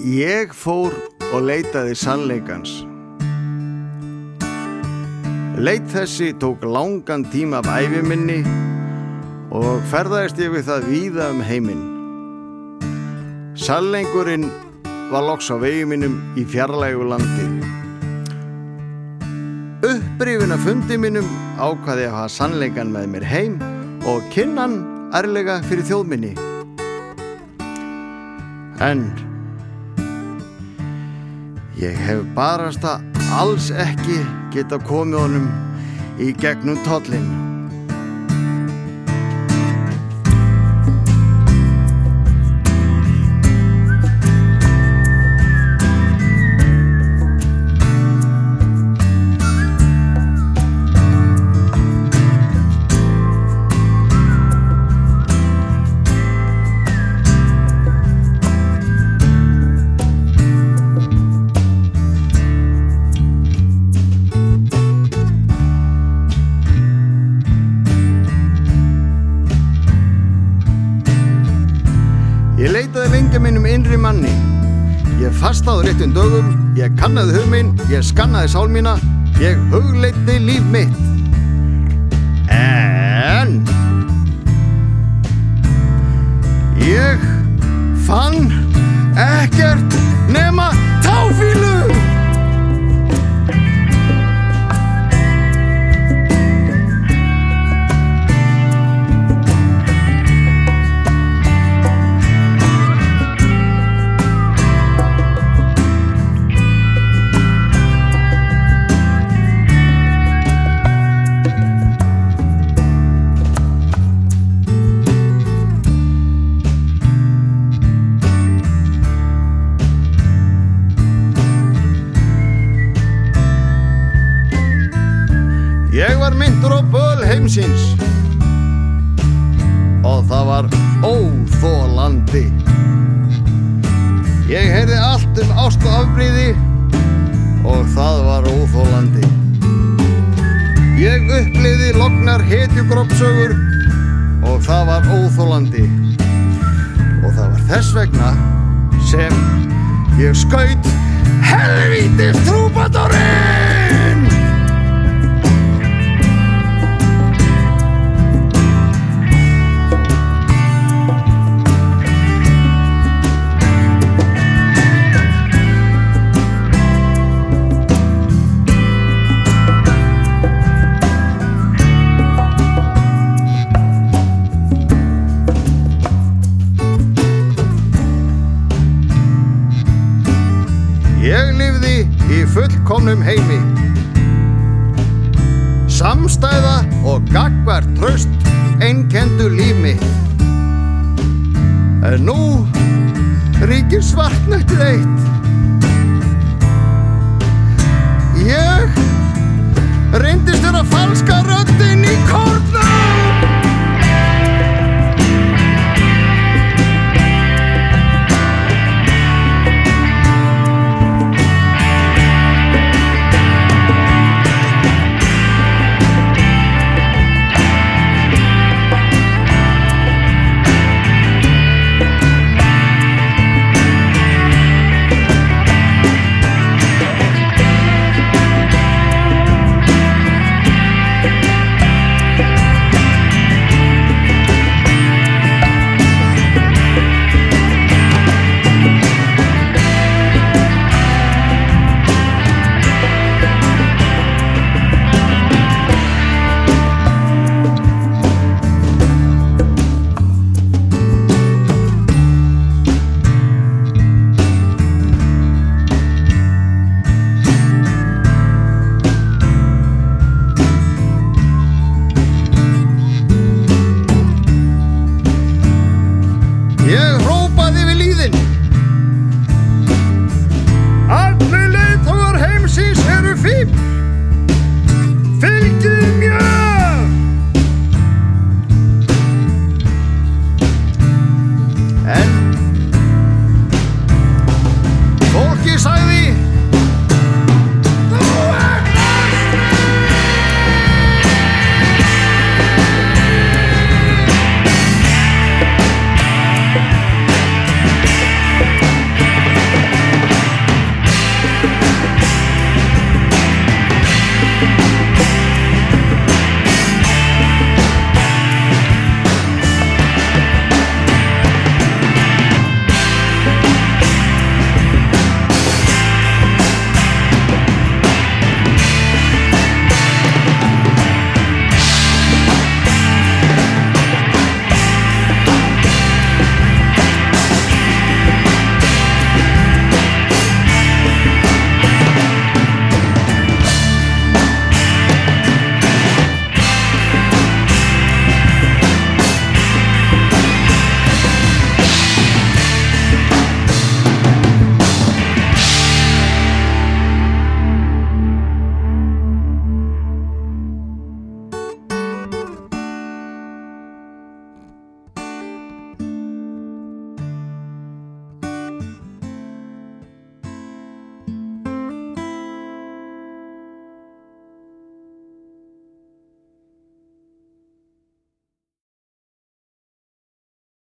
Ég fór og leitaði sannleikans. Leit þessi tók langan tíma af ævi minni og ferðaðist ég við það víða heiminn. Sannleikurinn var loks á vegi mínum í fjarlægu landi. Upprifin af fundi mínum ákvað ég að hafa sannleikan með mér heim og kynna hann ærlega fyrir þjóð minni. En ég hef barasta alls ekki geta komið honum í gegnum tollinn. Ég leitaði lengi mínum innri manni. Ég fastaði réttum dögum, ég kannaði hug minn, ég skannaði sál mína, ég hugleiddi líf mitt. En ég fann ekkert nema táfílu. Ég var minntur á böl heimsins og það var óþolandi. Ég heyrði allt ást og afbrýði og það var óþolandi. Ég upplifði lognar hetjugropsögur og það var óþolandi. Og það var þess vegna sem ég skaut helvítis trúbadorinn. Ég lifði í fullkomnum heimi. Samstæða og gagnvart traust einkenndu líf mitt. En nú ríkir svartnættið eitt. Ég